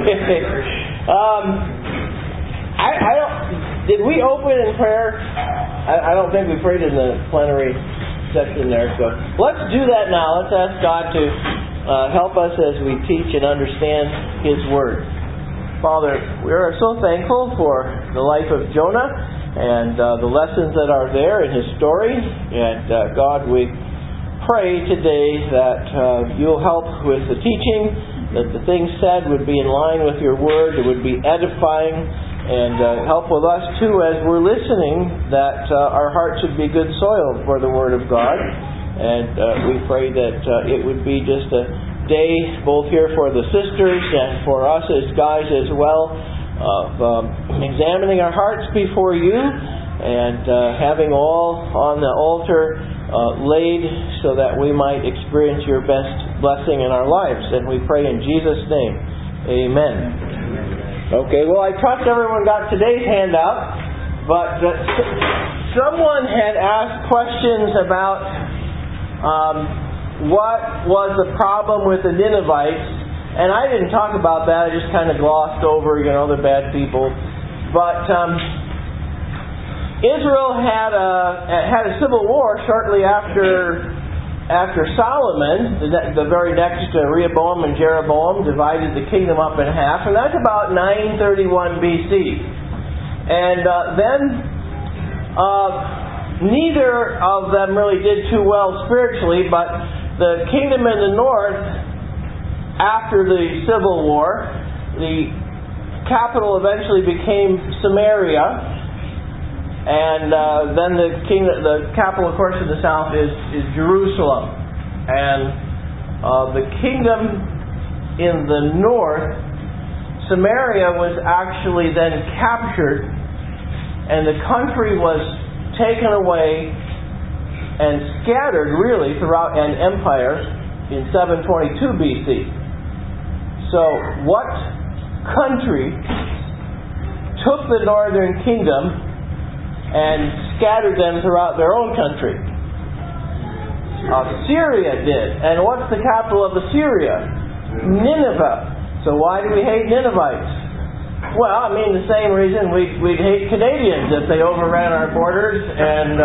I don't. Did we open in prayer? I don't think we prayed in the plenary section there. So let's do that now. Let's ask God to help us as we teach and understand His Word. Father, we are so thankful for the life of Jonah and the lessons that are there in his story. And God, we pray today that You'll help with the teaching, that the things said would be in line with Your Word, it would be edifying. And help with us too as we're listening, that our hearts would be good soil for the Word of God. And we pray that it would be just a day both here for the sisters and for us as guys as well of examining our hearts before You and having all on the altar laid so that we might experience Your best blessing in our lives. And we pray in Jesus' name. Amen. Okay, well, I trust everyone got today's handout, but someone had asked questions about what was the problem with the Ninevites, and I didn't talk about that. I just kind of glossed over, they're bad people. But Israel had a civil war shortly after Solomon, the very next Rehoboam and Jeroboam divided the kingdom up in half, and that's about 931 BC. And then neither of them really did too well spiritually, but the kingdom in the north, after the civil war, the capital eventually became Samaria. And then the capital, of course, in the south is Jerusalem. And the kingdom in the north, Samaria, was actually then captured, and the country was taken away and scattered, really, throughout an empire in 722 BC. So, what country took the northern kingdom and scattered them throughout their own country? Assyria did. And what's the capital of Assyria? Nineveh. So why do we hate Ninevites? Well, the same reason we'd hate Canadians if they overran our borders and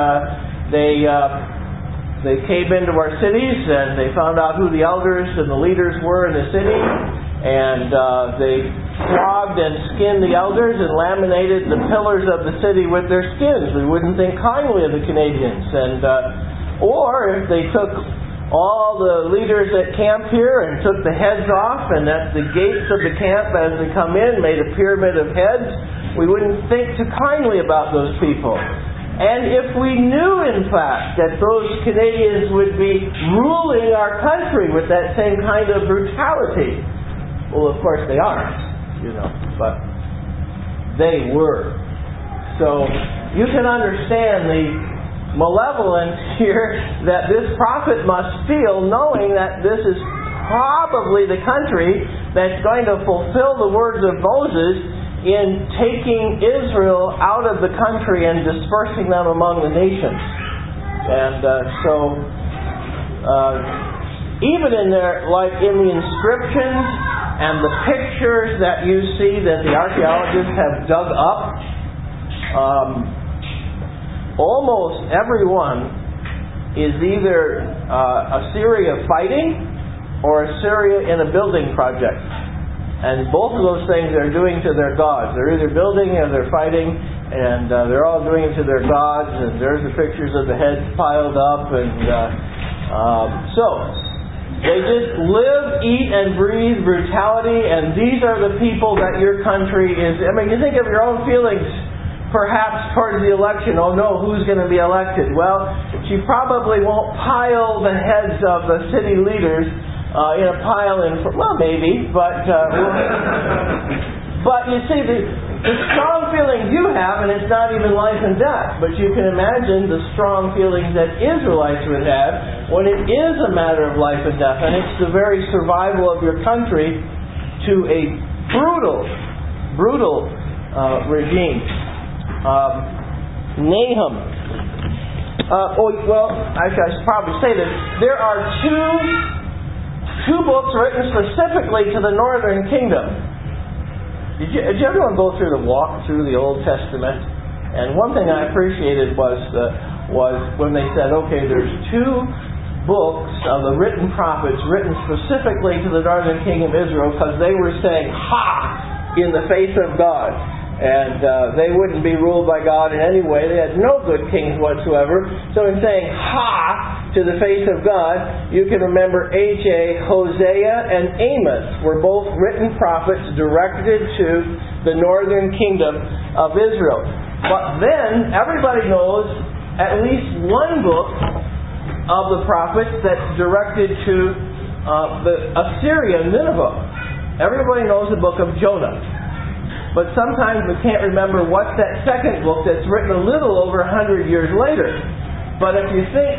they came into our cities and they found out who the elders and the leaders were in the city, and they flogged and skinned the elders and laminated the pillars of the city with their skins. We wouldn't think kindly of the Canadians. Or if they took all the leaders at camp here and took the heads off, and at the gates of the camp as they come in made a pyramid of heads, we wouldn't think too kindly about those people. And if we knew, in fact, that those Canadians would be ruling our country with that same kind of brutality, well, of course they aren't, but they were. So you can understand the malevolence here that this prophet must feel, knowing that this is probably the country that's going to fulfill the words of Moses in taking Israel out of the country and dispersing them among the nations. And even in their, like in the inscriptions and the pictures that you see that the archaeologists have dug up, almost everyone is either Assyria fighting or Assyria in a building project. And both of those things they're doing to their gods. They're either building or they're fighting, and they're all doing it to their gods, and there's the pictures of the heads piled up. And so they just live, eat, and breathe brutality, and these are the people that your country is. You think of your own feelings perhaps towards the election. Oh no, who's going to be elected? Well, she probably won't pile the heads of the city leaders in a pile maybe, but you see the strong feelings you have, and it's not even life and death, but you can imagine the strong feelings that Israelites would have when it is a matter of life and death, and it's the very survival of your country to a brutal regime. Nahum. I should probably say this. There are two books written specifically to the northern kingdom. Did everyone go through the walk through the Old Testament? And one thing I appreciated was when they said, okay, there's two books of the written prophets written specifically to the northern kingdom of Israel because they were saying, ha, in the face of God. And they wouldn't be ruled by God in any way. They had no good kings whatsoever. So in saying, ha, to the face of God, you can remember Hosea and Amos were both written prophets directed to the northern kingdom of Israel. But then, everybody knows at least one book of the prophets that's directed to the Assyria, Nineveh. Everybody knows the book of Jonah. But sometimes we can't remember what's that second book that's written a little over 100 years later. But if you think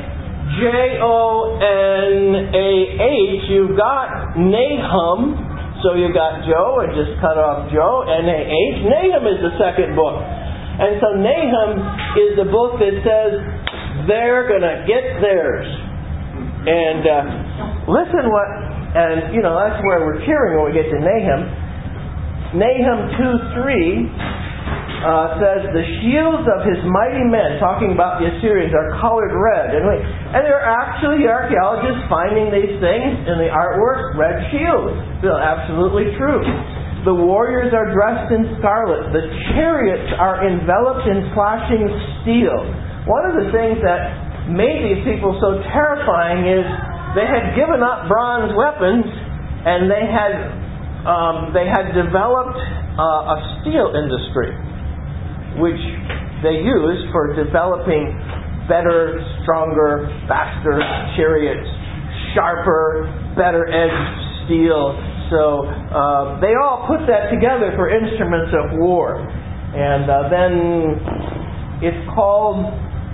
Jonah, you've got Nahum. So you've got Joe, and just cut off Joe, Nah. Nahum is the second book. And so Nahum is the book that says, they're going to get theirs. And listen that's where we're cheering when we get to Nahum. Nahum 2:3 says, the shields of his mighty men, talking about the Assyrians, are colored red. And there are actually archaeologists finding these things in the artwork, red shields. Absolutely true. The warriors are dressed in scarlet. The chariots are enveloped in flashing steel. One of the things that made these people so terrifying is they had given up bronze weapons and they had developed a steel industry, which they used for developing better, stronger, faster chariots, sharper, better edged steel. So they all put that together for instruments of war. And then it's called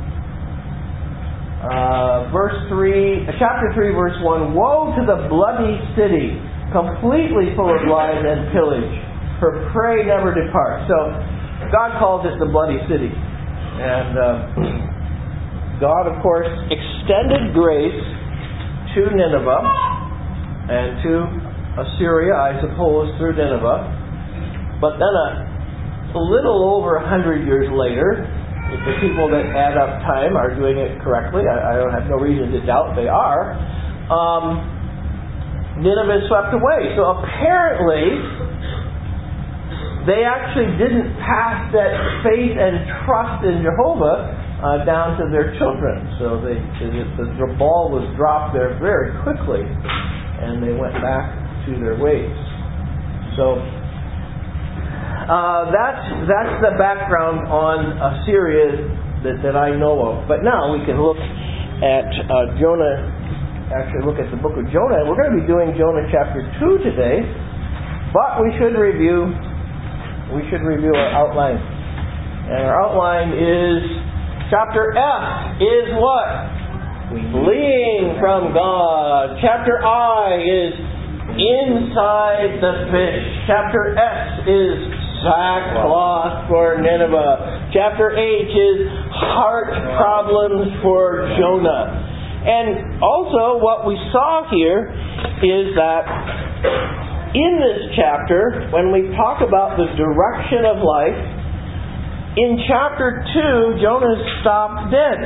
chapter 3, verse 1, woe to the bloody city, completely full of lies and pillage. Her prey never departs. So God calls it the bloody city. And God, of course, extended grace to Nineveh and to Assyria, I suppose, through Nineveh. But then a little over 100 years later, if the people that add up time are doing it correctly, I don't have no reason to doubt they are, Nineveh is swept away. So apparently, they actually didn't pass that faith and trust in Jehovah down to their children. So the ball was dropped there very quickly, and they went back to their ways. So that's the background on Assyria that I know of. But now we can look at Jonah. Actually look at the book of Jonah. We're going to be doing Jonah chapter 2 today, but we should review our outline. And our outline is chapter F is what? Fleeing from God. Chapter I is inside the fish. Chapter S is sackcloth for Nineveh. Chapter H is heart problems for Jonah. And also what we saw here is that in this chapter, when we talk about the direction of life, in chapter 2, Jonah's stopped dead.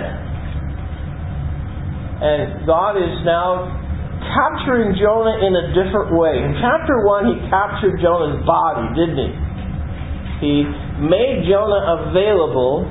And God is now capturing Jonah in a different way. In chapter 1, He captured Jonah's body, didn't He? He made Jonah available.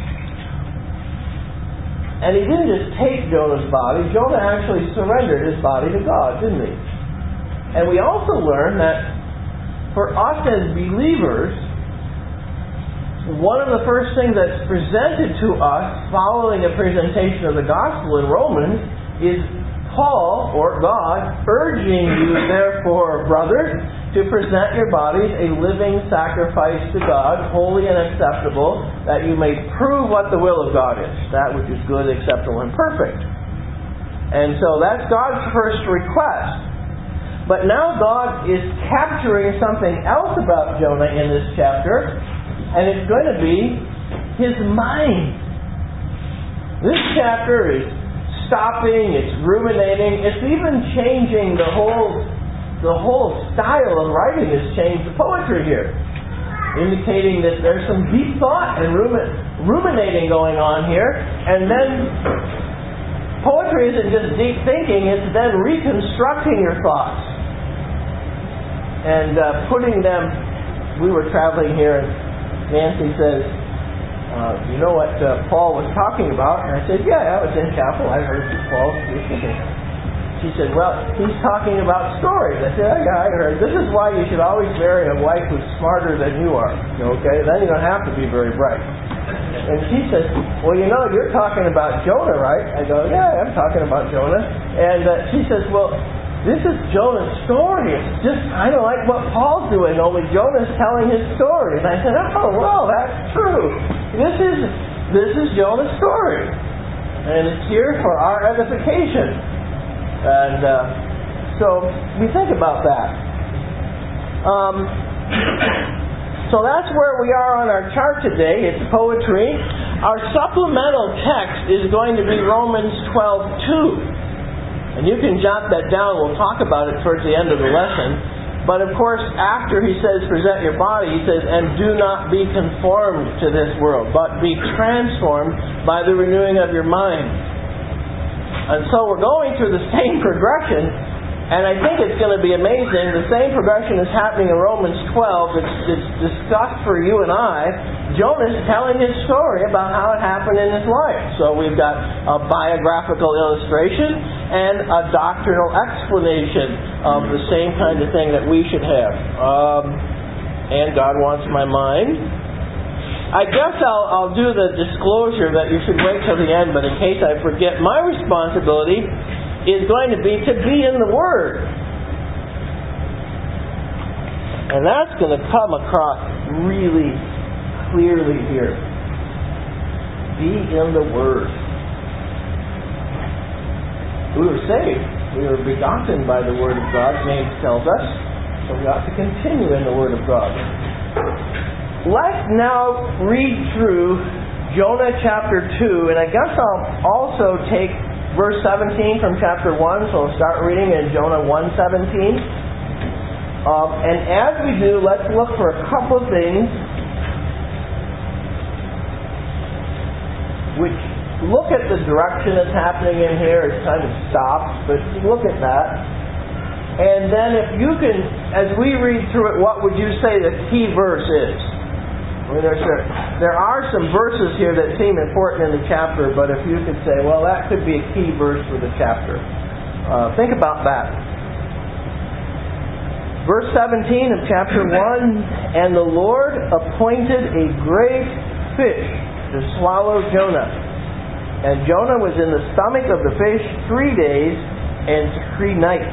And He didn't just take Jonah's body. Jonah actually surrendered his body to God, didn't he? And we also learn that for us as believers, one of the first things that's presented to us following a presentation of the gospel in Romans is Paul, or God, urging you, therefore, brothers, to present your bodies a living sacrifice to God, holy and acceptable, that you may prove what the will of God is, that which is good, acceptable, and perfect. And so that's God's first request. But now God is capturing something else about Jonah in this chapter, and it's going to be his mind. This chapter is stopping, it's ruminating, it's even changing the whole style of writing has changed the poetry here. indicating that there's some deep thought and ruminating going on here. And then poetry isn't just deep thinking, it's then reconstructing your thoughts and putting them. We were traveling here and Nancy says, you know what Paul was talking about? And I said, yeah, I was in chapel. I heard Paul speaking. She said, well, he's talking about stories. I said, yeah, I heard. This is why you should always marry a wife who's smarter than you are. Okay? Then you don't have to be very bright. And she says, well, you know, you're talking about Jonah, right? I go, yeah, I'm talking about Jonah. And she says, well, this is Jonah's story. It's just kind of like what Paul's doing, only Jonah's telling his story. And I said, oh, well, that's true. This is Jonah's story. And it's here for our edification. And so we think about that. So that's where we are on our chart today. It's poetry. Our supplemental text is going to be Romans 12:2. And you can jot that down. We'll talk about it towards the end of the lesson. But of course, after he says, present your body, he says, and do not be conformed to this world, but be transformed by the renewing of your mind. And so we're going through the same progression, and I think it's going to be amazing. The same progression is happening in Romans 12. It's discussed for you and I. Jonah's telling his story about how it happened in his life. So we've got a biographical illustration and a doctrinal explanation of the same kind of thing that we should have. And God wants my mind. I guess I'll do the disclosure that you should wait till the end, but in case I forget, my responsibility is going to be in the Word. And that's going to come across really clearly here. Be in the Word. We were saved. We were begotten by the Word of God, James tells us. So we ought to continue in the Word of God. Let's now read through Jonah chapter 2, and I guess I'll also take verse 17 from chapter 1, so I'll start reading in Jonah 1:17. And as we do, let's look for a couple of things which look at the direction that's happening in here. It's kind of stopped, but look at that. And then if you can, as we read through it, what would you say the key verse is? I mean, there are some verses here that seem important in the chapter, but if you could say, well, that could be a key verse for the chapter. Think about that. Verse 17 of chapter 1, and the Lord appointed a great fish to swallow Jonah. And Jonah was in the stomach of the fish 3 days and 3 nights.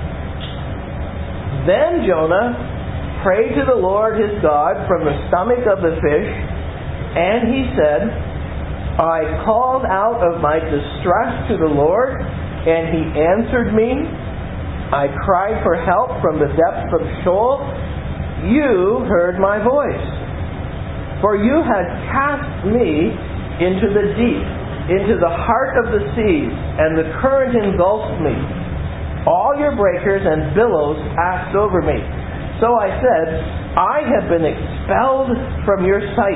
Then Jonah prayed to the Lord his God from the stomach of the fish, and he said, I called out of my distress to the Lord, and he answered me. I cried for help from the depths of Sheol. You heard my voice. For you had cast me into the deep, into the heart of the seas, and the current engulfed me. All your breakers and billows passed over me. So I said, I have been expelled from your sight.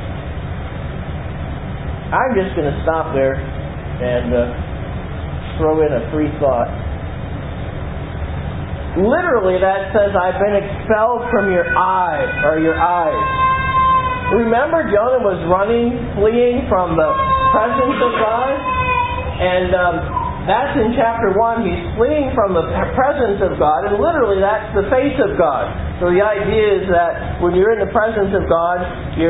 I'm just going to stop there and throw in a free thought. Literally that says, I've been expelled from your eye, or your eyes. Remember, Jonah was running, fleeing from the presence of God? And that's in chapter 1. He's fleeing from the presence of God, and literally that's the face of God. So the idea is that when you're in the presence of God,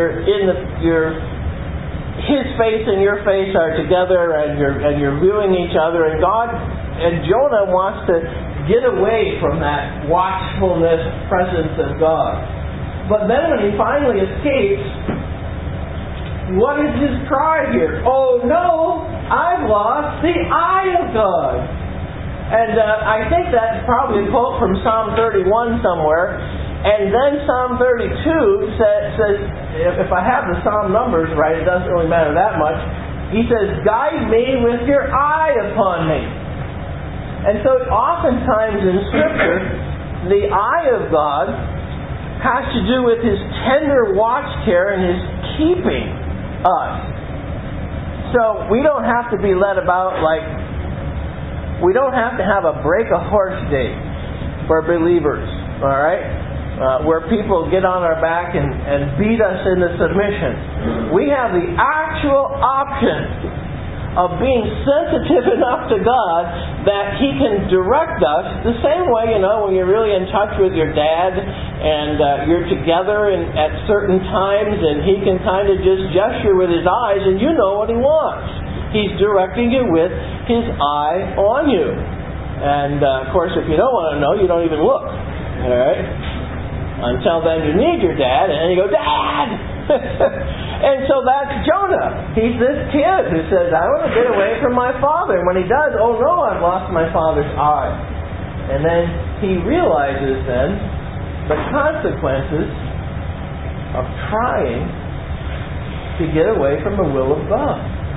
His face and your face are together, and you're viewing each other. And Jonah wants to get away from that watchfulness, presence of God. But then when he finally escapes, what is his cry here? Oh no, I've lost the eye of God. And I think that's probably a quote from Psalm 31 somewhere. And then Psalm 32 says, if I have the Psalm numbers right, it doesn't really matter that much. He says, guide me with your eye upon me. And so oftentimes in Scripture, the eye of God has to do with His tender watch care and His keeping us. So we don't have to be led about we don't have to have a break a horse day for believers, all right? Where people get on our back and beat us into submission. We have the actual option of being sensitive enough to God that He can direct us the same way, when you're really in touch with your dad and you're together at certain times and He can kind of just gesture with His eyes and you know what He wants. He's directing you with His eye on you. And of course, if you don't want to know, you don't even look. All right? Until then you need your dad and then you go, Dad! And so that's Jonah. He's this kid who says, I want to get away from my father. And when he does, oh no, I've lost my father's eye. And then he realizes then the consequences of trying to get away from the will of God.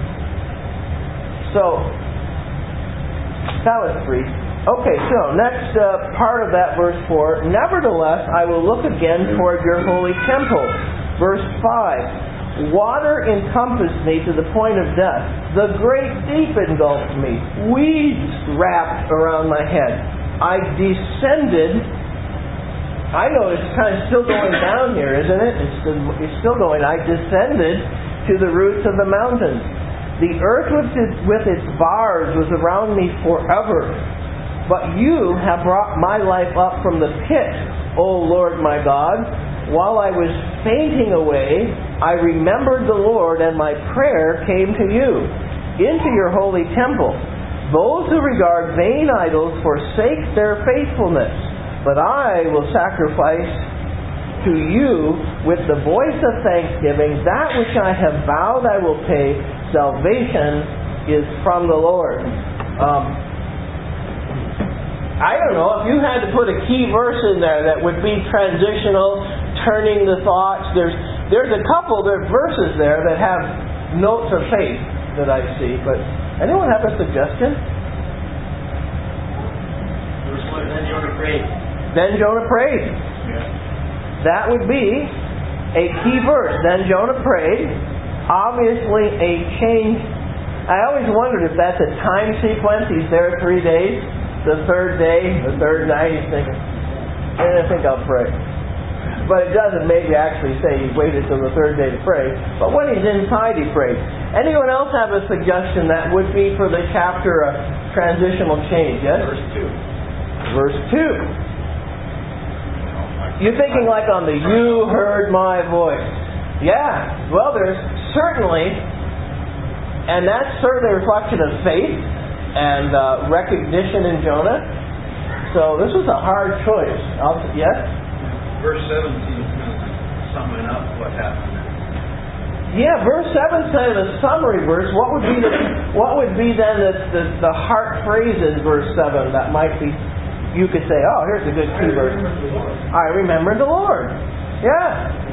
So, that was 3. Okay, so next part of that verse 4. Nevertheless, I will look again toward your holy temple. Verse 5. Water encompassed me to the point of death. The great deep engulfed me. Weeds wrapped around my head. I descended. I know it's kind of still going down here, isn't it? It's still going. I descended to the roots of the mountains. The earth with its bars was around me forever. But you have brought my life up from the pit, O Lord my God. While I was fainting away, I remembered the Lord, and my prayer came to you, into your holy temple. Those who regard vain idols forsake their faithfulness, but I will sacrifice to you with the voice of thanksgiving. That which I have vowed I will pay. Salvation is from the Lord. I don't know, if you had to put a key verse in there that would be transitional, turning the thoughts, there's a couple of verses there that have notes of faith that I see, but anyone have a suggestion? Verse 1, then Jonah prayed. Then Jonah prayed. Yeah. That would be a key verse. Then Jonah prayed. Obviously a change. I always wondered if that's a time sequence. He's there 3 days. The third day, the third night, he's thinking, I think I'll pray. But it doesn't maybe actually say he waited till the third day to pray. But when he's inside, he prayed. Anyone else have a suggestion that would be for the chapter of transitional change? Yes? Verse 2. Verse 2. You're thinking like on the you heard my voice. Yeah. Well, there's certainly, and that's certainly a reflection of faith and recognition in Jonah. So this was a hard choice. Yes? Verse 7 seems kind of summing up what happened. Yeah, verse 7 said a summary verse. What would be then the heart phrase in verse 7 that might be, you could say, oh, here's a good key verse. I remember the Lord. Yeah.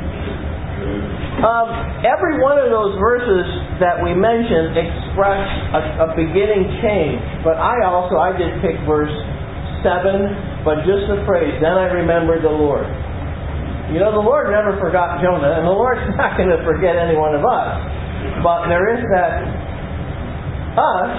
Every one of those verses that we mentioned express a beginning change. But I did pick verse 7, but just the phrase, then I remembered the Lord. The Lord never forgot Jonah, and the Lord's not going to forget any one of us. But there is that us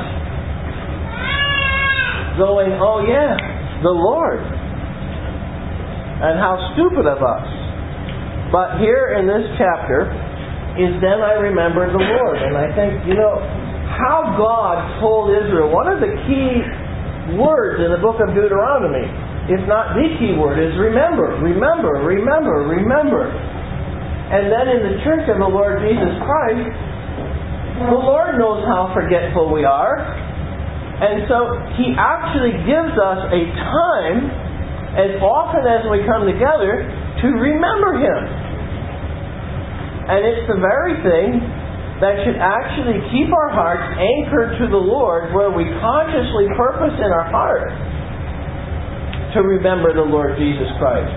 going, oh yeah, the Lord. And how stupid of us. But here in this chapter is then I remembered the Lord. And I think, how God told Israel, one of the key words in the book of Deuteronomy, if not the key word, is remember, remember, remember, remember. And then in the church of the Lord Jesus Christ, the Lord knows how forgetful we are. And so He actually gives us a time, as often as we come together, to remember Him. And it's the very thing that should actually keep our hearts anchored to the Lord, where we consciously purpose in our heart to remember the Lord Jesus Christ.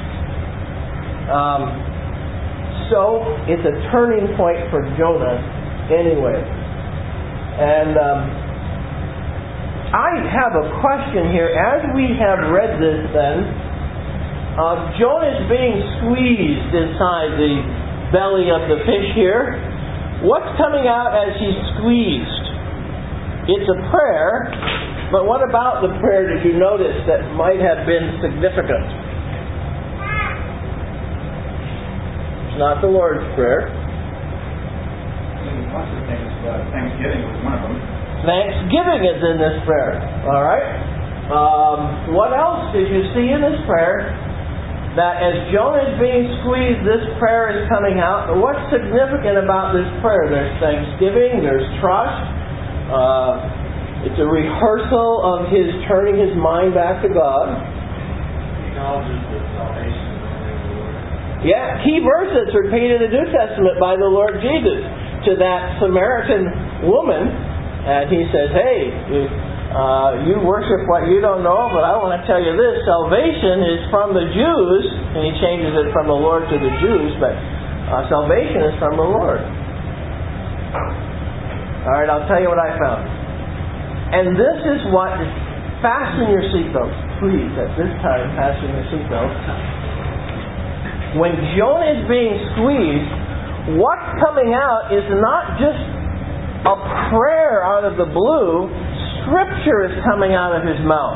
So it's a turning point for Jonah anyway. And I have a question here. As we have read this then, Jonah is being squeezed inside the belly of the fish here. What's coming out as he's squeezed? It's a prayer, but what about the prayer did you notice that might have been significant? It's not the Lord's Prayer. Lots of things, Thanksgiving was one of them. Thanksgiving is in this prayer. All right. What else did you see in this prayer? That as Jonah is being squeezed, this prayer is coming out. What's significant about this prayer? There's thanksgiving, there's trust. It's a rehearsal of his turning his mind back to God. He acknowledges the salvation of the Lord. Yeah, key verse that's repeated in the New Testament by the Lord Jesus to that Samaritan woman. And he says, hey, you worship what you don't know, but I want to tell you this. Salvation is from the Jews. And he changes it from the Lord to the Jews, but salvation is from the Lord. Alright, I'll tell you what I found. And this is what... Fasten your seatbelts, please. At this time, fasten your seatbelts. When Jonah is being squeezed, what's coming out is not just a prayer out of the blue. Scripture is coming out of his mouth.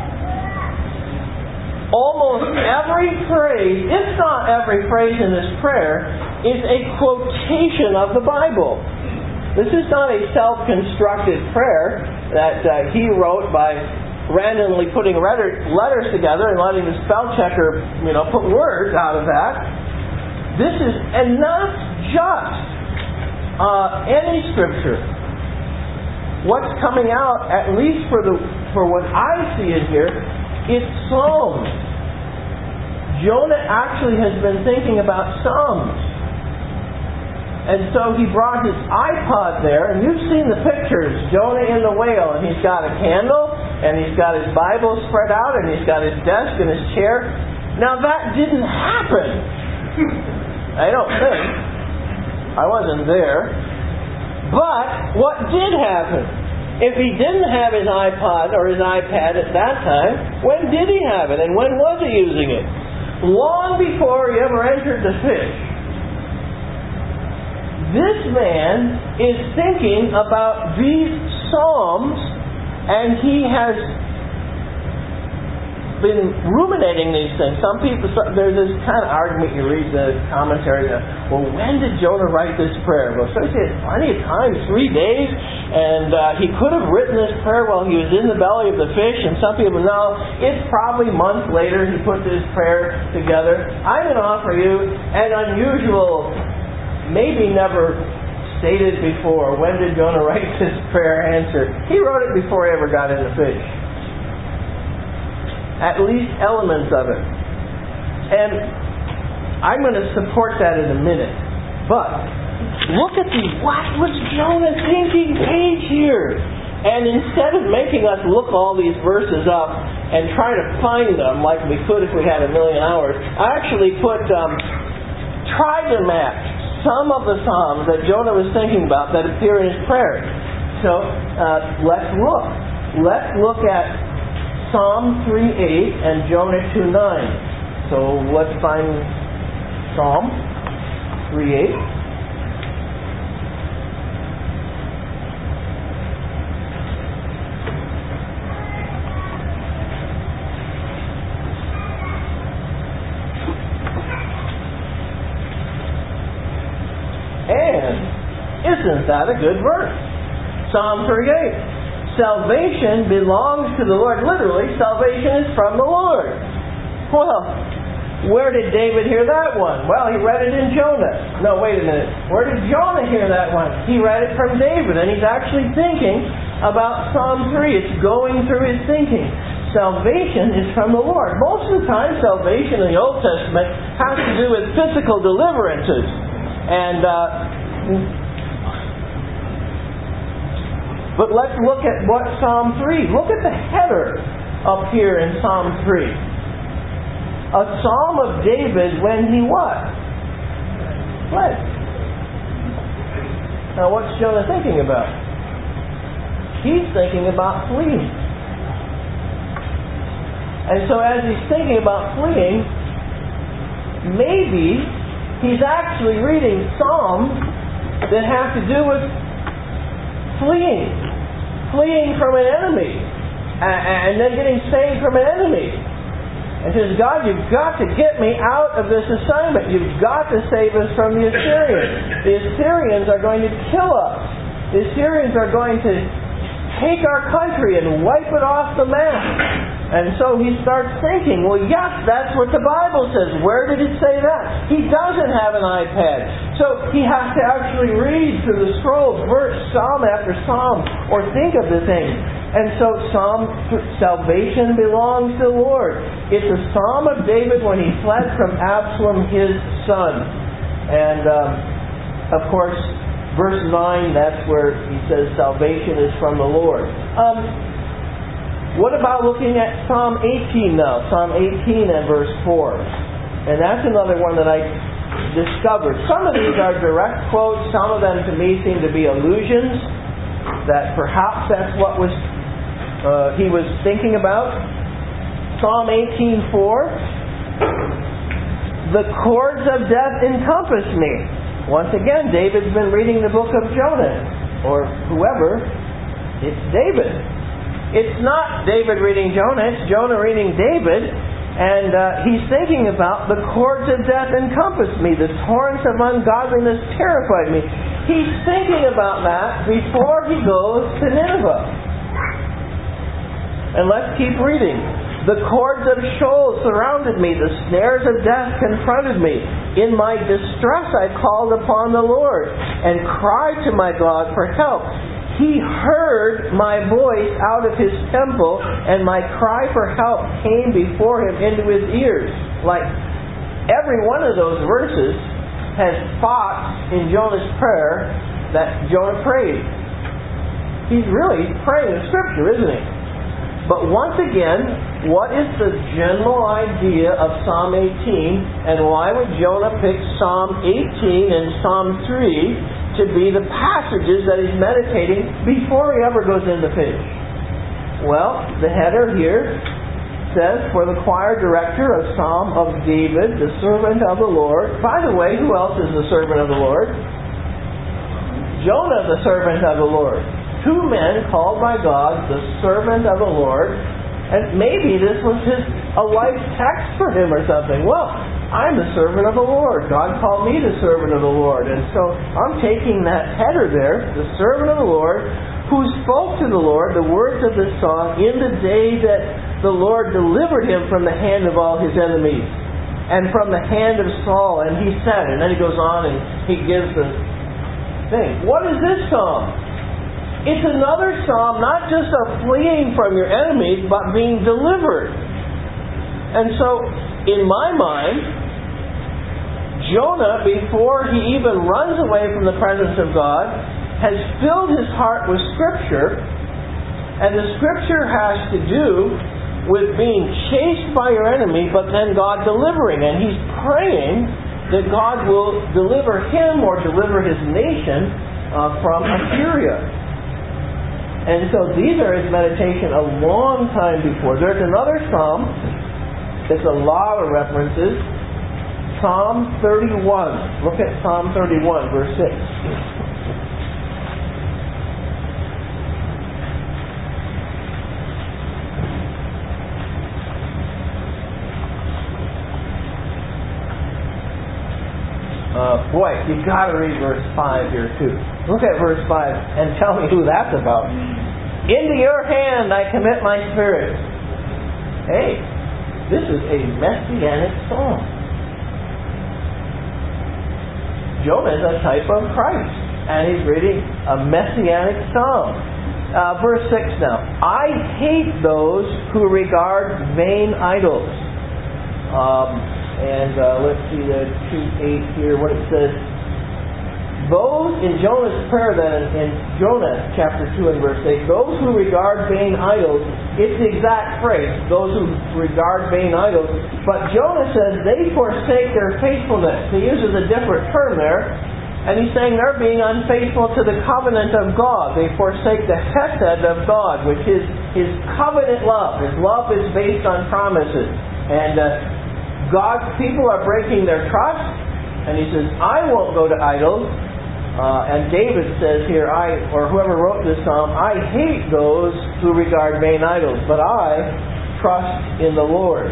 Almost every phrase, if not every phrase in this prayer, is a quotation of the Bible. This is not a self-constructed prayer that he wrote by randomly putting letters together and letting the spell checker, put words out of that. This is, and not just any scripture. What's coming out, at least for what I see in here, it's Psalms. Jonah actually has been thinking about Psalms. And so he brought his iPod there, and you've seen the pictures. Jonah in the whale, and he's got a candle, and he's got his Bible spread out, and he's got his desk and his chair. Now that didn't happen. I don't think. I wasn't there. But what did happen? If he didn't have his iPod or his iPad at that time, when did he have it? And when was he using it? Long before he ever entered the fish. This man is thinking about these Psalms, and he has been ruminating these things. Some people, there's this kind of argument, you read the commentary, well, when did Jonah write this prayer? Well, so he had plenty of time, 3 days, and he could have written this prayer while he was in the belly of the fish, and some people know it's probably months later he put this prayer together. I'm going to offer you an unusual, maybe never stated before, when did Jonah write this prayer answer? He wrote it before he ever got in the fish. At least elements of it. And I'm going to support that in a minute. But look at what was Jonah thinking page here. And instead of making us look all these verses up and try to find them like we could if we had 1 million hours, I actually tried to match some of the Psalms that Jonah was thinking about that appear in his prayer. So let's look. Let's look at Psalm 3:8 and Jonah 2:9. So let's find Psalm 3:8. And isn't that a good verse? Psalm 3:8. Salvation belongs to the Lord. Literally, salvation is from the Lord. Well, where did David hear that one? Well, he read it in Jonah. No, wait a minute. Where did Jonah hear that one? He read it from David, and he's actually thinking about Psalm 3. It's going through his thinking. Salvation is from the Lord. Most of the time, salvation in the Old Testament has to do with physical deliverances. But let's look at what Psalm 3. Look at the header up here in Psalm 3. A psalm of David when he what? Fled. Now what's Jonah thinking about? He's thinking about fleeing. And so as he's thinking about fleeing, maybe he's actually reading Psalms that have to do with fleeing from an enemy, and then getting saved from an enemy. And says, God, you've got to get me out of this assignment. You've got to save us from the Assyrians. The Assyrians are going to kill us. The Assyrians are going to take our country and wipe it off the map. And so he starts thinking, well, yes, that's what the Bible says. Where did it say that? He doesn't have an iPad. So he has to actually read through the scrolls, Psalm after Psalm, or think of the thing. And so salvation belongs to the Lord. It's a Psalm of David when he fled from Absalom, his son. And, of course, verse 9, that's where he says salvation is from the Lord. What about looking at Psalm 18 now? Psalm 18 and verse 4. And that's another one that I discovered. Some of these are direct quotes. Some of them to me seem to be allusions. That perhaps that's what he was thinking about. Psalm 18:4. The cords of death encompass me. Once again, David's been reading the book of Jonah, or whoever. It's David. It's not David reading Jonah, it's Jonah reading David, and he's thinking about the cords of death encompass me, the torrents of ungodliness terrified me. He's thinking about that before he goes to Nineveh. And let's keep reading. The cords of Sheol surrounded me. The snares of death confronted me. In my distress I called upon the Lord and cried to my God for help. He heard my voice out of His temple, and my cry for help came before Him into His ears. Like every one of those verses has spots in Jonah's prayer that Jonah prayed. He's really praying the Scripture, isn't he? But once again, what is the general idea of Psalm 18, and why would Jonah pick Psalm 18 and Psalm 3 to be the passages that he's meditating before he ever goes into fish? Well, the header here says, for the choir director, a psalm of David, the servant of the Lord. By the way, who else is the servant of the Lord? Jonah, the servant of the Lord. Two men called by God, the servant of the Lord. And maybe this was a life text for him or something. Well, I'm the servant of the Lord. God called me the servant of the Lord. And so I'm taking that header there, the servant of the Lord, who spoke to the Lord the words of this song in the day that the Lord delivered him from the hand of all his enemies and from the hand of Saul. And he said, and then he goes on and he gives the thing. What is this psalm? It's another psalm, not just of fleeing from your enemies, but being delivered. And so, in my mind, Jonah, before he even runs away from the presence of God, has filled his heart with Scripture, and the Scripture has to do with being chased by your enemy, but then God delivering. And he's praying that God will deliver him or deliver his nation from Assyria. And so these are his meditation a long time before. There's another psalm. It's a lot of references. Psalm 31. Look at Psalm 31, verse 6. Boy, you've got to read verse 5 here too. Look at verse 5 and tell me who that's about. Into your hand I commit my spirit. Hey, this is a messianic psalm. Jonah is a type of Christ, and he's reading a messianic psalm. Verse 6 now. I hate those who regard vain idols. Let's see the 2:8 here, what it says. Those, in Jonah's prayer then, in Jonah chapter 2 and verse 8, those who regard vain idols, it's the exact phrase, those who regard vain idols, but Jonah says they forsake their faithfulness. He uses a different term there, and he's saying they're being unfaithful to the covenant of God. They forsake the hesed of God, which is His covenant love. His love is based on promises. And God's people are breaking their trust, and He says, I won't go to idols. And David says here, or whoever wrote this psalm, I hate those who regard vain idols, but I trust in the Lord.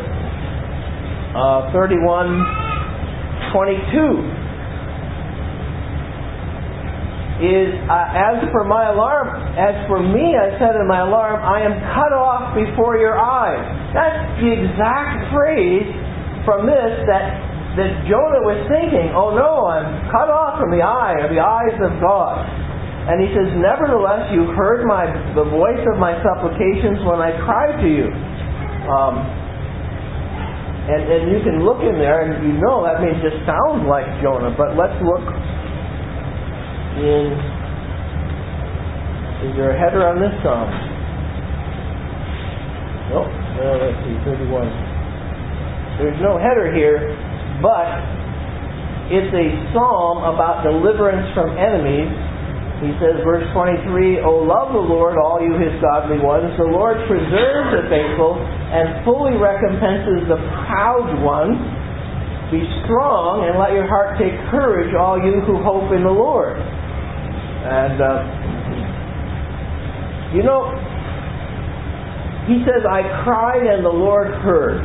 31:22 is, as for me, I said in my alarm, I am cut off before your eyes. That's the exact phrase from this that Jonah was thinking, oh no, I'm cut off from the eyes of God. And he says, nevertheless, you heard the voice of my supplications when I cried to you. And you can look in there and you know that means it sounds like Jonah. But let's look in... Is there a header on this psalm? Nope. Let's see, 31. There's no header here, but it's a psalm about deliverance from enemies. He says, verse 23, O love the Lord, all you His godly ones. The Lord preserves the faithful and fully recompenses the proud ones. Be strong and let your heart take courage, all you who hope in the Lord. And, he says, I cried and the Lord heard.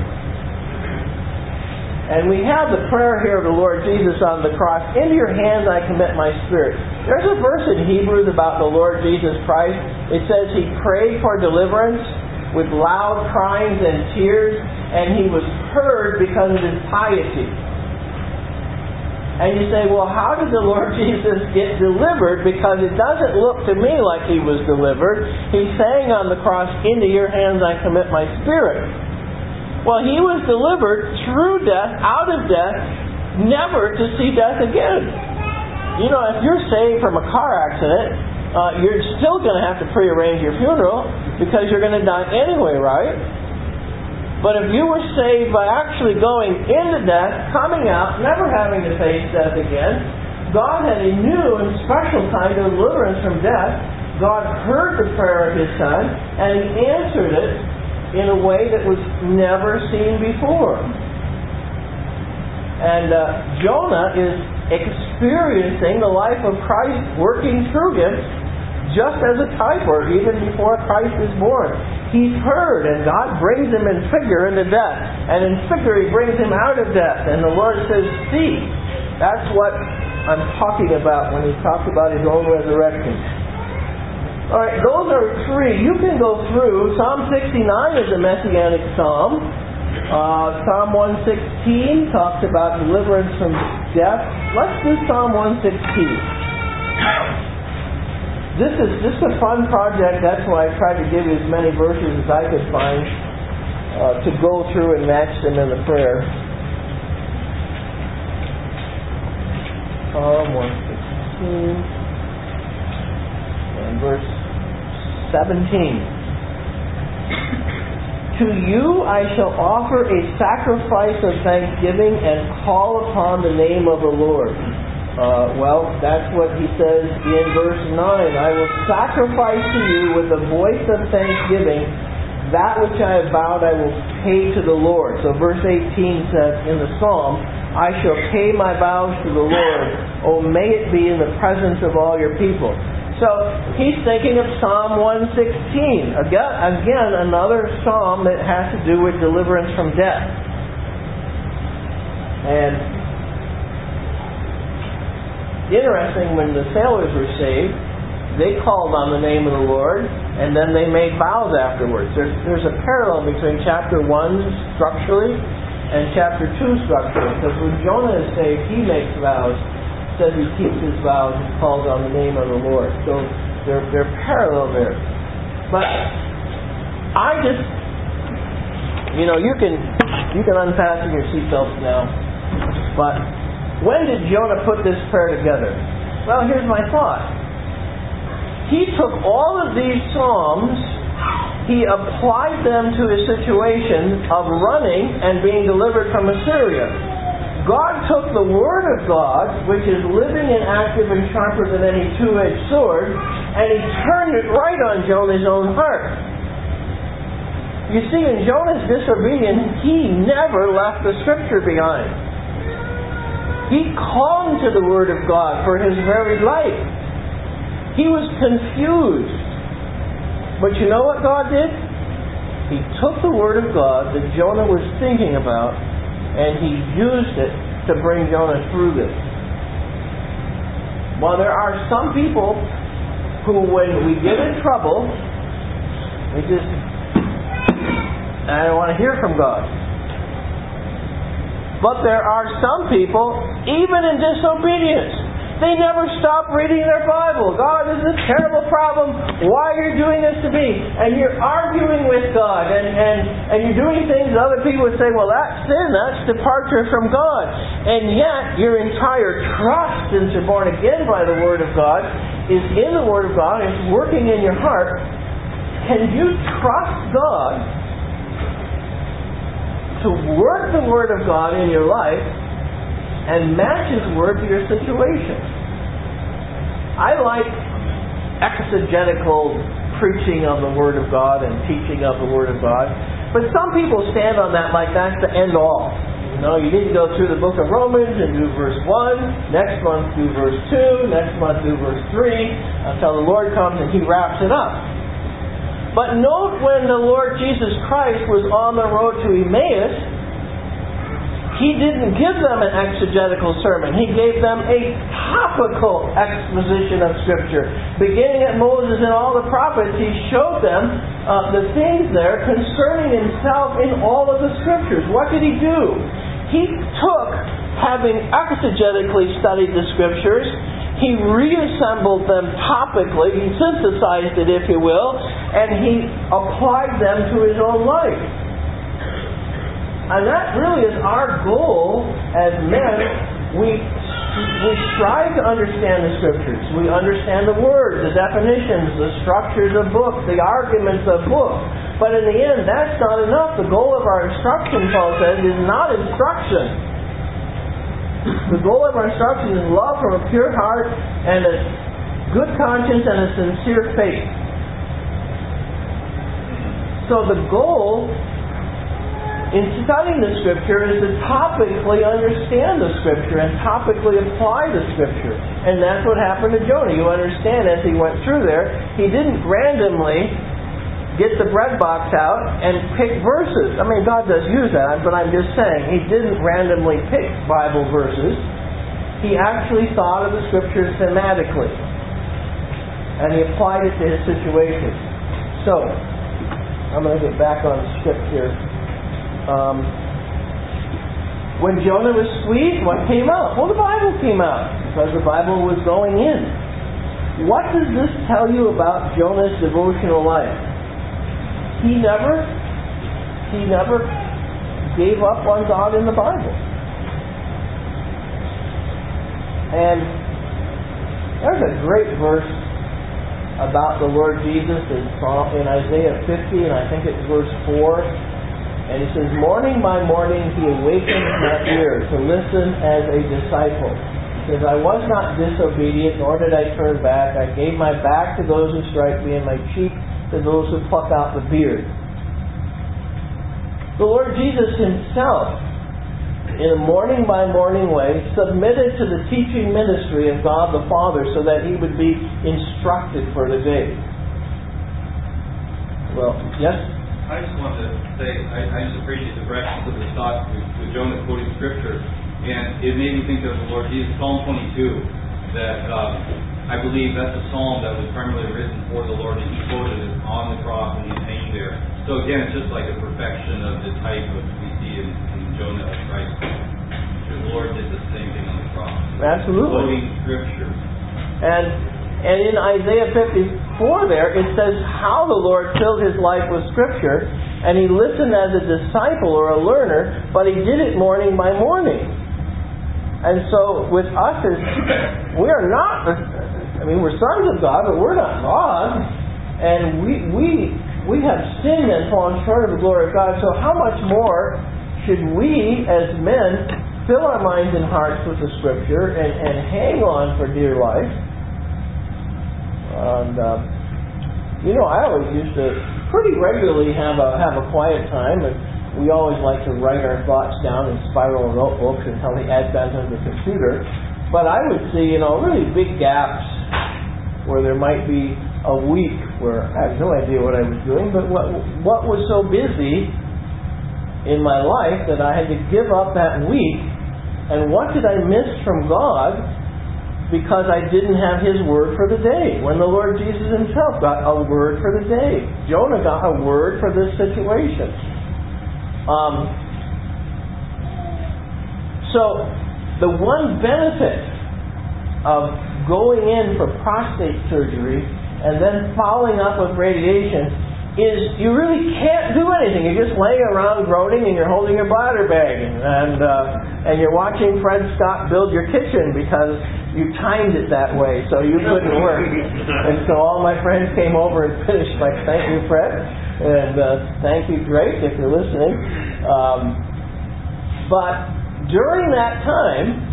And we have the prayer here of the Lord Jesus on the cross. Into your hands I commit my spirit. There's a verse in Hebrews about the Lord Jesus Christ. It says He prayed for deliverance with loud cryings and tears, and He was heard because of His piety. And you say, well, how did the Lord Jesus get delivered? Because it doesn't look to me like He was delivered. He's saying on the cross, into your hands I commit my spirit. Well, He was delivered through death, out of death, never to see death again. You know, if you're saved from a car accident, you're still going to have to prearrange your funeral because you're going to die anyway, right? But if you were saved by actually going into death, coming out, never having to face death again, God had a new and special kind of deliverance from death. God heard the prayer of His Son, and He answered it in a way that was never seen before. And Jonah is experiencing the life of Christ working through him just as a type, or even before Christ is born. He's heard, and God brings him in figure into death. And in figure He brings him out of death. And the Lord says, see, that's what I'm talking about when He talks about His own resurrection. Alright, those are three. You can go through. Psalm 69 is a messianic psalm. Psalm 116 talks about deliverance from death. Let's do Psalm 116. This is just a fun project. That's why I tried to give you as many verses as I could find to go through and match them in the prayer. Psalm 116. And verse 17. To you I shall offer a sacrifice of thanksgiving and call upon the name of the Lord. Well, that's what he says in verse 9. I will sacrifice to you with the voice of thanksgiving. That which I have vowed I will pay to the Lord. So verse 18 says in the psalm, I shall pay my vows to the Lord. Oh, may it be in the presence of all your people. So he's thinking of Psalm 116. Again, another psalm that has to do with deliverance from death. And interesting, when the sailors were saved, they called on the name of the Lord, and then they made vows afterwards. There's a parallel between chapter 1 structurally and chapter 2 structurally. Because when Jonah is saved, he makes vows. Says he keeps his vows and calls on the name of the Lord. So they're parallel there. But I just, you can unfasten your seatbelts now. But when did Jonah put this prayer together? Well, here's my thought. He took all of these psalms, he applied them to a situation of running and being delivered from Assyria. God took the Word of God, which is living and active and sharper than any two-edged sword, and He turned it right on Jonah's own heart. You see, in Jonah's disobedience, he never left the Scripture behind. He clung to the Word of God for his very life. He was confused. But you know what God did? He took the Word of God that Jonah was thinking about, and He used it to bring Jonah through this. Well, there are some people who, when we get in trouble, I don't want to hear from God. But there are some people, even in disobedience, they never stop reading their Bible. God, this is a terrible problem. Why are you doing this to me? And you're arguing with God, and you're doing things that other people would say, well, that's sin, that's departure from God. And yet, your entire trust, since you're born again by the Word of God, is in the Word of God, and it's working in your heart. Can you trust God to work the Word of God in your life and match His Word to your situation? I like exegetical preaching of the Word of God and teaching of the Word of God, but some people stand on that like that's the end all. You need to go through the book of Romans and do verse 1, next month do verse 2, next month do verse 3, until the Lord comes and He wraps it up. But note when the Lord Jesus Christ was on the road to Emmaus, He didn't give them an exegetical sermon. He gave them a topical exposition of Scripture. Beginning at Moses and all the prophets, He showed them the things there concerning Himself in all of the Scriptures. What did He do? He took, having exegetically studied the Scriptures, He reassembled them topically, He synthesized it, if you will, and He applied them to His own life. And that really is our goal as men. We strive to understand the Scriptures. We understand the words, the definitions, the structures of books, the arguments of books. But in the end, that's not enough. The goal of our instruction, Paul says, is not instruction. The goal of our instruction is love from a pure heart and a good conscience and a sincere faith. So the goal in studying the Scripture is to topically understand the Scripture and topically apply the Scripture. And that's what happened to Jonah. You understand, as he went through there, he didn't randomly get the bread box out and pick verses. I mean, God does use that, but I'm just saying, He didn't randomly pick Bible verses. He actually thought of the Scriptures thematically. And He applied it to his situation. So, I'm going to get back on the script here. When Jonah was squeezed, what came out? Well, the Bible came out, because the Bible was going in. What does this tell you about Jonah's devotional life? He never gave up on God in the Bible. And there's a great verse about the Lord Jesus in Isaiah 50, and I think it's verse 4. And He says, morning by morning He awakens my ear to listen as a disciple. He says, I was not disobedient, nor did I turn back. I gave my back to those who strike me, and my cheek to those who pluck out the beard. The Lord Jesus Himself, in a morning by morning way, submitted to the teaching ministry of God the Father so that He would be instructed for the day. Well, yes? I just wanted to say, I just appreciate the breadth of the thought with Jonah quoting Scripture, and it made me think of the Lord Jesus, Psalm 22, that I believe that's a psalm that was primarily written for the Lord, and He quoted it on the cross when He was hanging there. So again, it's just like a perfection of the type of we see in Jonah of Christ. The Lord did the same thing on the cross. Absolutely. Quoting Scripture. And in Isaiah 54 there, it says how the Lord filled His life with Scripture, and He listened as a disciple or a learner, but He did it morning by morning. And so with us, we are not, we're sons of God, but we're not God. And we have sinned and fallen short of the glory of God. So how much more should we as men fill our minds and hearts with the Scripture and hang on for dear life? And, I always used to pretty regularly have a quiet time, and we always like to write our thoughts down in spiral notebooks until the advent of the computer. But I would see, really big gaps where there might be a week where I have no idea what I was doing, but what was so busy in my life that I had to give up that week, and what did I miss from God because I didn't have His word for the day, when the Lord Jesus Himself got a word for the day. Jonah got a word for this situation. So the one benefit of going in for prostate surgery and then following up with radiation is you really can't do anything. You're just laying around groaning and you're holding your bladder bag and you're watching Fred Scott build your kitchen because you timed it that way so you couldn't work. And so all my friends came over and finished like, thank you, Fred, and thank you, Drake, if you're listening. But during that time,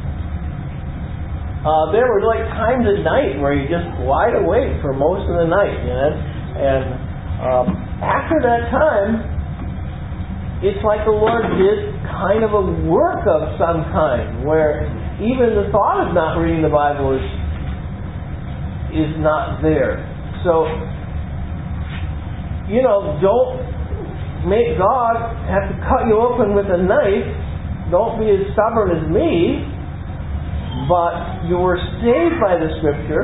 there were like times at night where you just wide awake for most of the night, and after that time, it's like the Lord did kind of a work of some kind, where even the thought of not reading the Bible is not there. So, don't make God have to cut you open with a knife. Don't be as stubborn as me. But you were saved by the Scripture,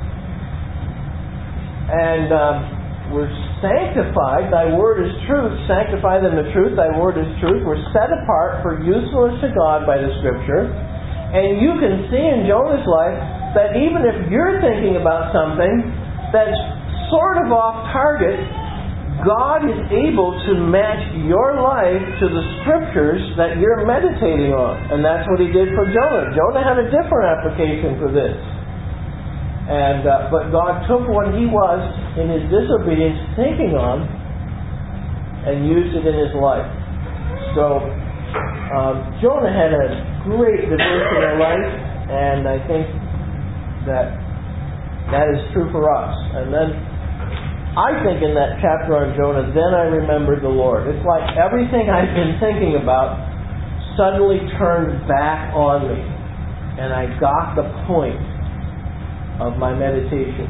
and we're sanctified. Thy word is truth. Sanctify them in truth. Thy word is truth. We're set apart for usefulness to God by the Scripture. And you can see in Jonah's life that even if you're thinking about something that's sort of off target, God is able to match your life to the Scriptures that you're meditating on. And that's what He did for Jonah. Jonah had a different application for this. And but God took what he was in his disobedience thinking on and used it in his life. So Jonah had a great devotional life, and I think that is true for us. And then I think in that chapter on Jonah, then I remembered the Lord. It's like everything I've been thinking about suddenly turned back on me, and I got the point of my meditation.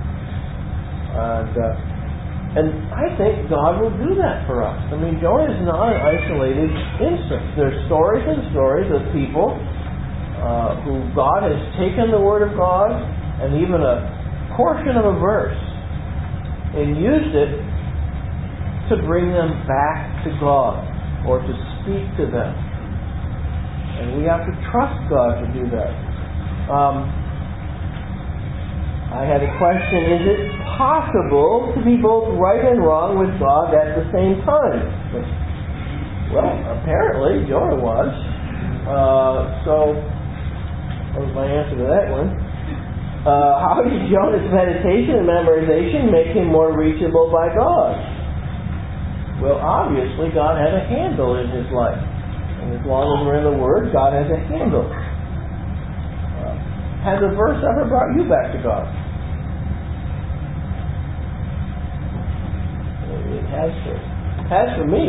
And I think God will do that for us. I mean, Jonah is not an isolated instance. There's stories and stories of people who God has taken the Word of God and even a portion of a verse and used it to bring them back to God or to speak to them. And we have to trust God to do that. I had a question, is it possible to be both right and wrong with God at the same time? Well, apparently Jonah was. So, what was my answer to that one? How did Jonah's meditation and memorization make him more reachable by God? Well, obviously God had a handle in his life. And as long as we're in the Word, God has a handle. Has a verse ever brought you back to God? It has for me.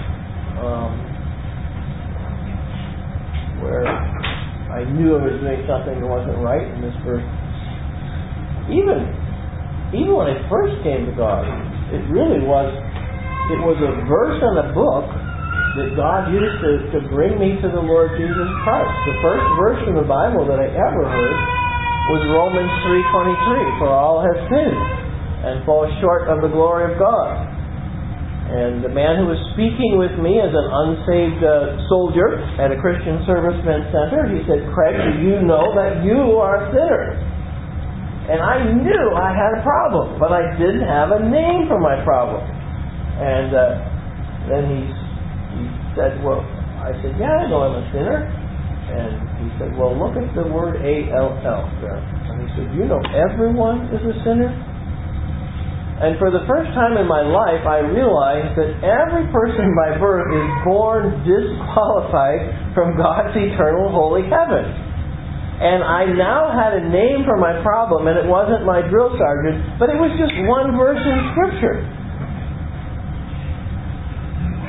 Where I knew I was doing something that wasn't right, and this verse, even when I first came to God, it was a verse in a book that God used to bring me to the Lord Jesus Christ. The first verse in the Bible that I ever heard was Romans 3:23, for all have sinned and fall short of the glory of God. And the man who was speaking with me as an unsaved soldier at a Christian Servicemen Center, he said, Craig, do you know that you are a sinner? And I knew I had a problem, but I didn't have a name for my problem. And then he said, well, I said, yeah, I know I'm a sinner. And he said, well, look at the word A-L-L there. And he said, you know everyone is a sinner? And for the first time in my life, I realized that every person by birth is born disqualified from God's eternal holy heaven. And I now had a name for my problem, and it wasn't my drill sergeant, but it was just one verse in Scripture.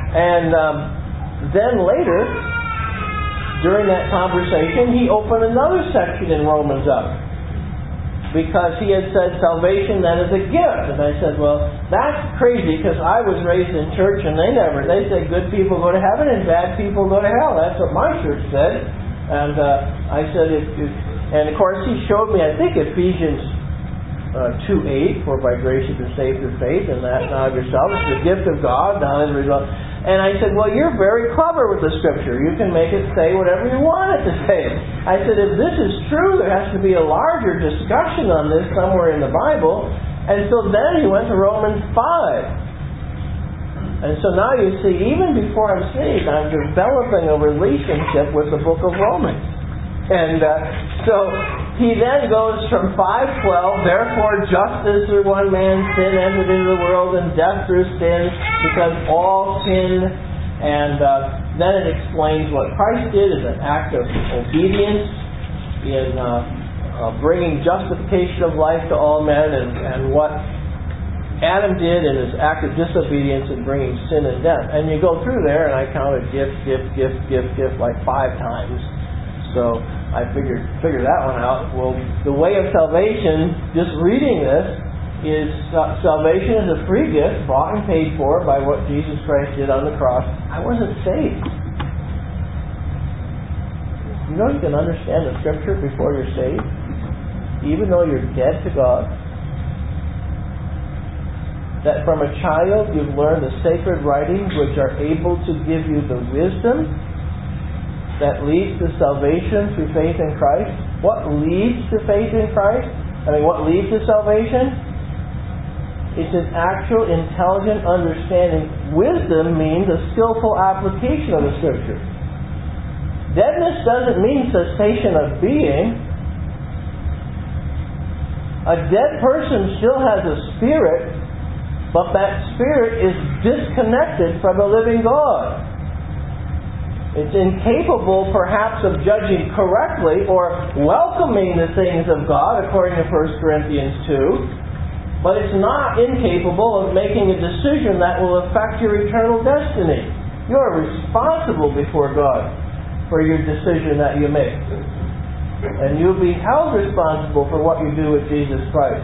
And then later, during that conversation, he opened another section in Romans up. Because he had said salvation then is a gift. And I said, well, that's crazy because I was raised in church and they said good people go to heaven and bad people go to hell. That's what my church said. And I said, and of course he showed me, I think Ephesians 2:8, for by grace you've been saved through faith, and that not of yourself. It's the gift of God, not as a result. And I said, well, you're very clever with the Scripture. You can make it say whatever you want it to say. I said, if this is true, there has to be a larger discussion on this somewhere in the Bible. And so then he went to Romans 5. And so now you see, even before I'm saved, I'm developing a relationship with the book of Romans. And so he then goes from 5:12, therefore just as through one man sin entered into the world, and death through sin, because all sinned. And then it explains what Christ did as an act of obedience in bringing justification of life to all men, and what Adam did in his act of disobedience in bringing sin and death. And you go through there, and I counted gift like 5 times. So I figured that one out. Well, the way of salvation, just reading this, is salvation is a free gift, bought and paid for by what Jesus Christ did on the cross. I wasn't saved. You know you can understand the Scripture before you're saved, even though you're dead to God. That from a child you've learned the sacred writings which are able to give you the wisdom that leads to salvation through faith in Christ. What leads to faith in Christ? What leads to salvation? It's an actual intelligent understanding. Wisdom means a skillful application of the Scripture. Deadness doesn't mean cessation of being. A dead person still has a spirit, but that spirit is disconnected from the living God. It's incapable, perhaps, of judging correctly or welcoming the things of God, according to 1 Corinthians 2. But it's not incapable of making a decision that will affect your eternal destiny. You are responsible before God for your decision that you make. And you'll be held responsible for what you do with Jesus Christ.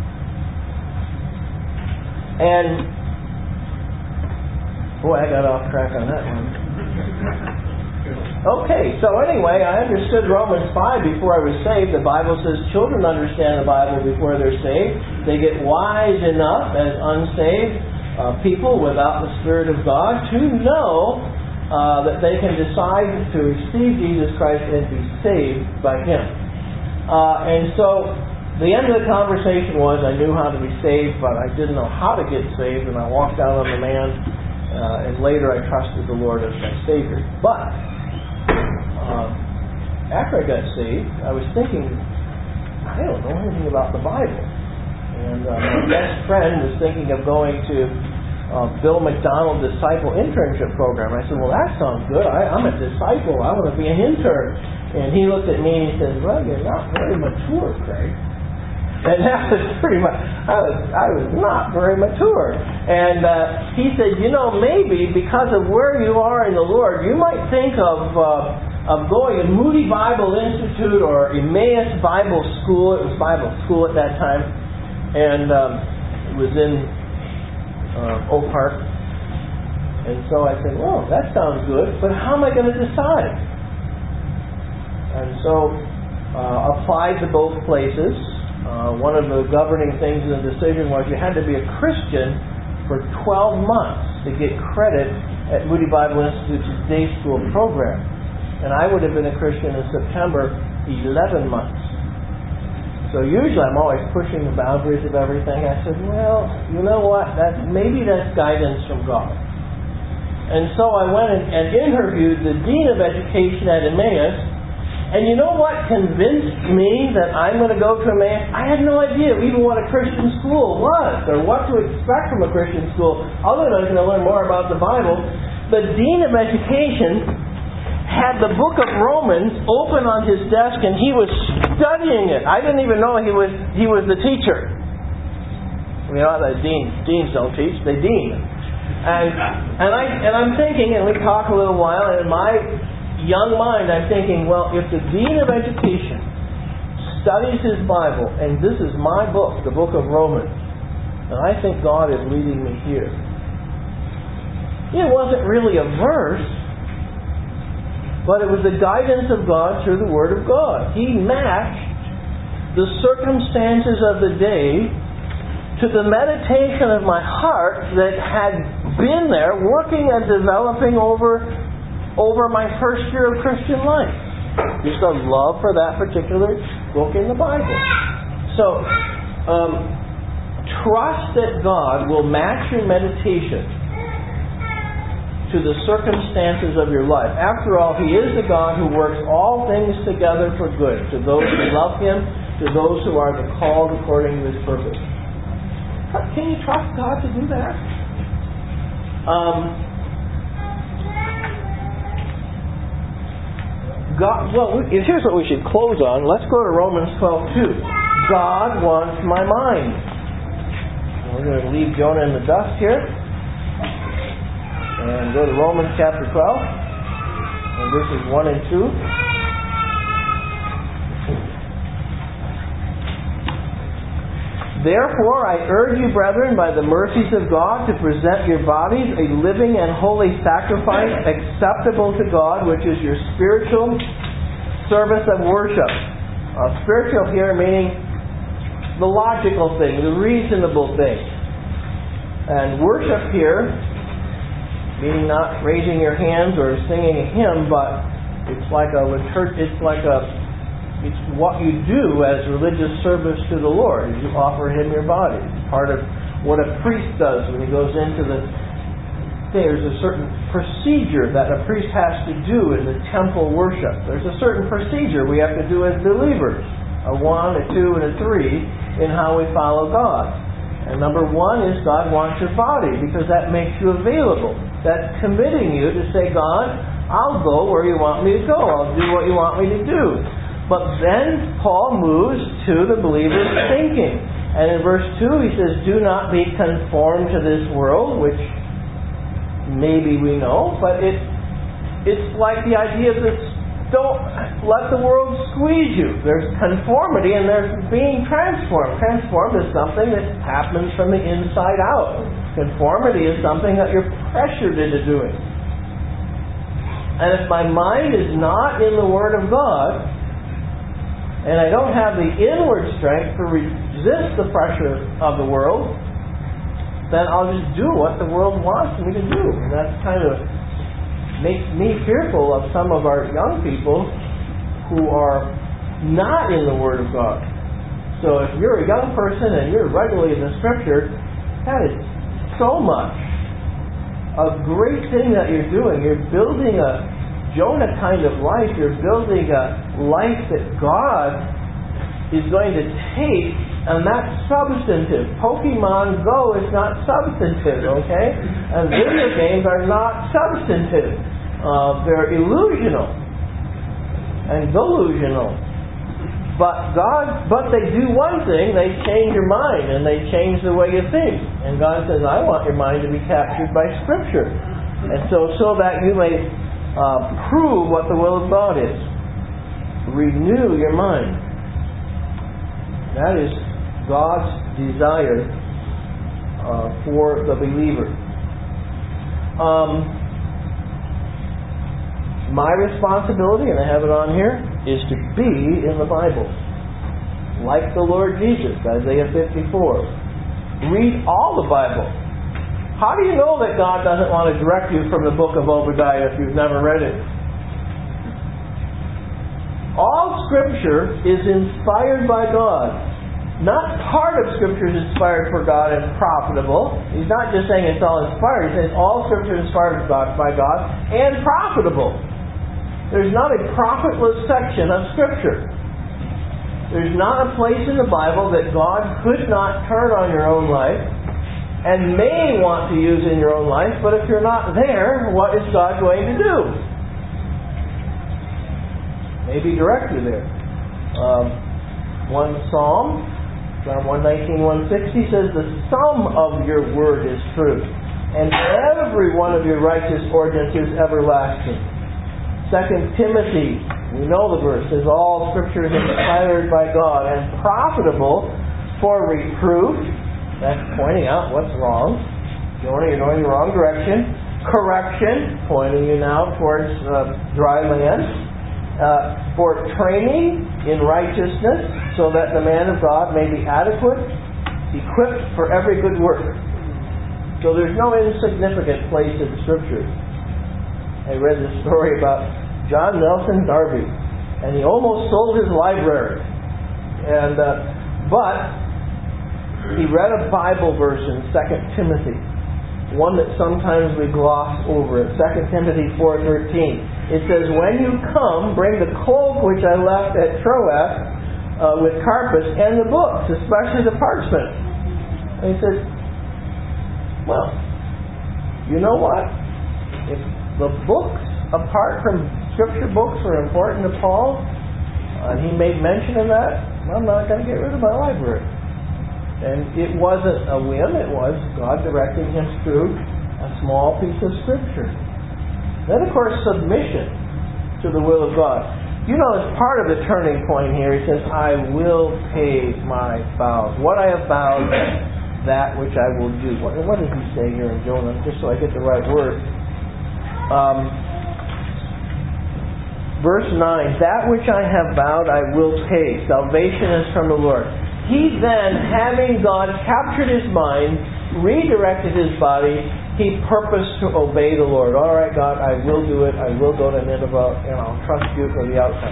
And, boy, I got off track on that one. Okay, so anyway, I understood Romans 5 before I was saved. The Bible says children understand the Bible before they're saved. They get wise enough as unsaved people without the Spirit of God to know that they can decide to receive Jesus Christ and be saved by Him. And so the end of the conversation was I knew how to be saved, but I didn't know how to get saved, and I walked out on the man, and later I trusted the Lord as my Savior. But after I got saved, I was thinking, I don't know anything about the Bible. And my best friend was thinking of going to Bill McDonald Disciple Internship Program. I said, well, that sounds good. I'm a disciple. I want to be an intern. And he looked at me and he said, well, you're not very mature, Craig. And that was pretty much, I was not very mature. And he said, maybe because of where you are in the Lord, you might think of going to Moody Bible Institute or Emmaus Bible School. It was Bible school at that time. And it was in Oak Park. And so I said, well, that sounds good, but how am I going to decide? And so applied to both places. One of the governing things in the decision was you had to be a Christian for 12 months to get credit at Moody Bible Institute's day school program. And I would have been a Christian in September 11 months. So usually I'm always pushing the boundaries of everything. I said, well, you know what? Maybe that's guidance from God. And so I went and interviewed the Dean of Education at Emmaus. And you know what convinced me that I'm going to go to Emmaus? I had no idea even what a Christian school was or what to expect from a Christian school other than I was going to learn more about the Bible. The Dean of Education had the book of Romans open on his desk and he was studying it. I didn't even know he was the teacher. You know, the deans don't teach, they dean. And I'm thinking, and we talk a little while, and in my young mind I'm thinking, well, if the Dean of Education studies his Bible, and this is my book, the book of Romans, and I think God is leading me here. It wasn't really a verse, but it was the guidance of God through the Word of God. He matched the circumstances of the day to the meditation of my heart that had been there, working and developing over my first year of Christian life. Just a love for that particular book in the Bible. So, trust that God will match your meditation to the circumstances of your life. After all, He is the God who works all things together for good to those who love Him, to those who are the called according to His purpose. Can you trust God to do that? Here's what we should close on. Let's go to Romans 12:2. God wants my mind. We're going to leave Jonah in the dust here and go to Romans chapter 12 and verses 1 and 2. Therefore, I urge you, brethren, by the mercies of God, to present your bodies a living and holy sacrifice acceptable to God, which is your spiritual service of worship. Spiritual here meaning the logical thing, the reasonable thing. And worship here meaning not raising your hands or singing a hymn, but it's what you do as religious service to the Lord. You offer Him your body. It's part of what a priest does when he goes into the... There's a certain procedure that a priest has to do in the temple worship. There's a certain procedure we have to do as believers. A 1, a 2, and a 3 in how we follow God. And number 1 is God wants your body because that makes you available. That's committing you to say, God, I'll go where you want me to go. I'll do what you want me to do. But then Paul moves to the believer's thinking. And in verse 2 he says, do not be conformed to this world, which maybe we know, but it's like the idea of this, don't let the world squeeze you. There's conformity and there's being transformed. Transformed is something that happens from the inside out. Conformity is something that you're pressured into doing. And if my mind is not in the Word of God, and I don't have the inward strength to resist the pressure of the world, then I'll just do what the world wants me to do. And that kind of makes me fearful of some of our young people who are not in the Word of God. So if you're a young person and you're regularly in the Scripture, that is so much a great thing that you're doing. You're building a Jonah kind of life. You're building a life that God is going to take, and that's substantive. Pokemon Go is not substantive, okay? And video games are not substantive. They're illusional and delusional. But they do one thing, they change your mind and they change the way you think. And God says, I want your mind to be captured by Scripture. And so that you may prove what the will of God is. Renew your mind. That is God's desire for the believer. My responsibility, and I have it on here, is to be in the Bible. Like the Lord Jesus, Isaiah 54. Read all the Bible. How do you know that God doesn't want to direct you from the book of Obadiah if you've never read it? All Scripture is inspired by God. Not part of Scripture is inspired for God and profitable. He's not just saying it's all inspired. He's saying all Scripture is inspired by God and profitable. There's not a profitless section of Scripture. There's not a place in the Bible that God could not turn on your own life and may want to use in your own life, but if you're not there, what is God going to do? Maybe direct you there. One Psalm, Psalm 119, 160 says, the sum of your word is truth. and every one of your righteous ordinances everlasting. 2 Timothy, we know the verse, says all Scripture is inspired by God and profitable for reproof, that's pointing out what's wrong. Jonah, you're going the wrong direction. Correction, pointing you now towards dry land. For training in righteousness, so that the man of God may be adequate, equipped for every good work. So there's no insignificant place in Scripture. I read the story about John Nelson Darby, and he almost sold his library. But he read a Bible verse in 2 Timothy, one that sometimes we gloss over. 2 Timothy 4:13. It says, "When you come, bring the cloak which I left at Troas with Carpus, and the books, especially the parchment." And he said, well, you know what? If the books, apart from Scripture books, are important to Paul, and he made mention of that, I'm not going to get rid of my library. And it wasn't a whim, it was God directing him through a small piece of Scripture. Then, of course, submission to the will of God. You know, as part of the turning point here, he says, I will pay my vows. What I have vowed, that which I will do. What does he say here in Jonah? Just so I get the right word. Verse 9, that which I have vowed I will pay. Salvation is from the Lord. He then, having God captured his mind, redirected his body, he purposed to obey the Lord. All right, God, I will do it. I will go to Nineveh, and I'll trust you for the outcome.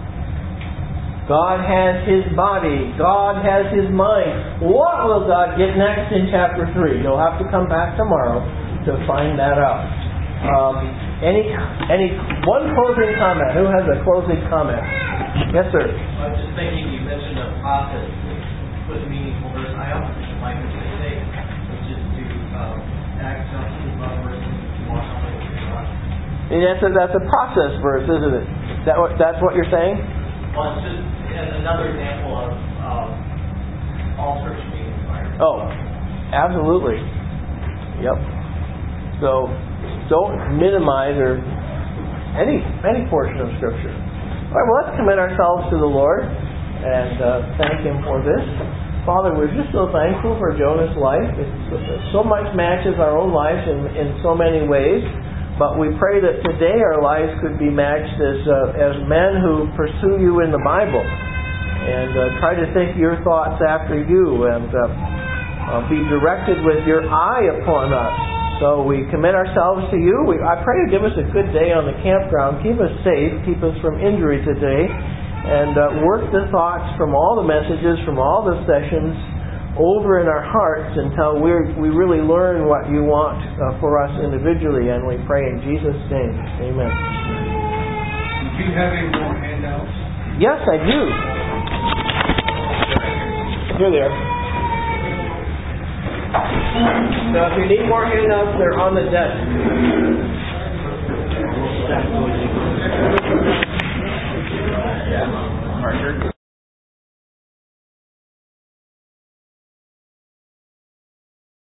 God has his body. God has his mind. What will God get next in chapter 3? You'll have to come back tomorrow to find that out. Any one closing comment? Who has a closing comment? Yes, sir. I was just thinking, you mentioned a process that was meaningful verse. I often like to say, which is to act justly, love mercy, and walk on the way of God. That's a process verse, isn't it? That's what you're saying? Well, it's just another example of all Scripture being inspired. Oh, absolutely. Yep. So don't minimize or any portion of Scripture. All right, well, let's commit ourselves to the Lord and thank Him for this. Father, we're just so thankful for Jonah's life. It so much matches our own lives in so many ways. But we pray that today our lives could be matched as men who pursue you in the Bible and try to think your thoughts after you and be directed with your eye upon us. So we commit ourselves to you. I pray you give us a good day on the campground. Keep us safe. Keep us from injury today. And work the thoughts from all the messages, from all the sessions over in our hearts until we really learn what you want for us individually. And we pray in Jesus' name. Amen. Do you have any more handouts? Yes, I do. Here they are. Now, if you need more handouts, they're on the desk.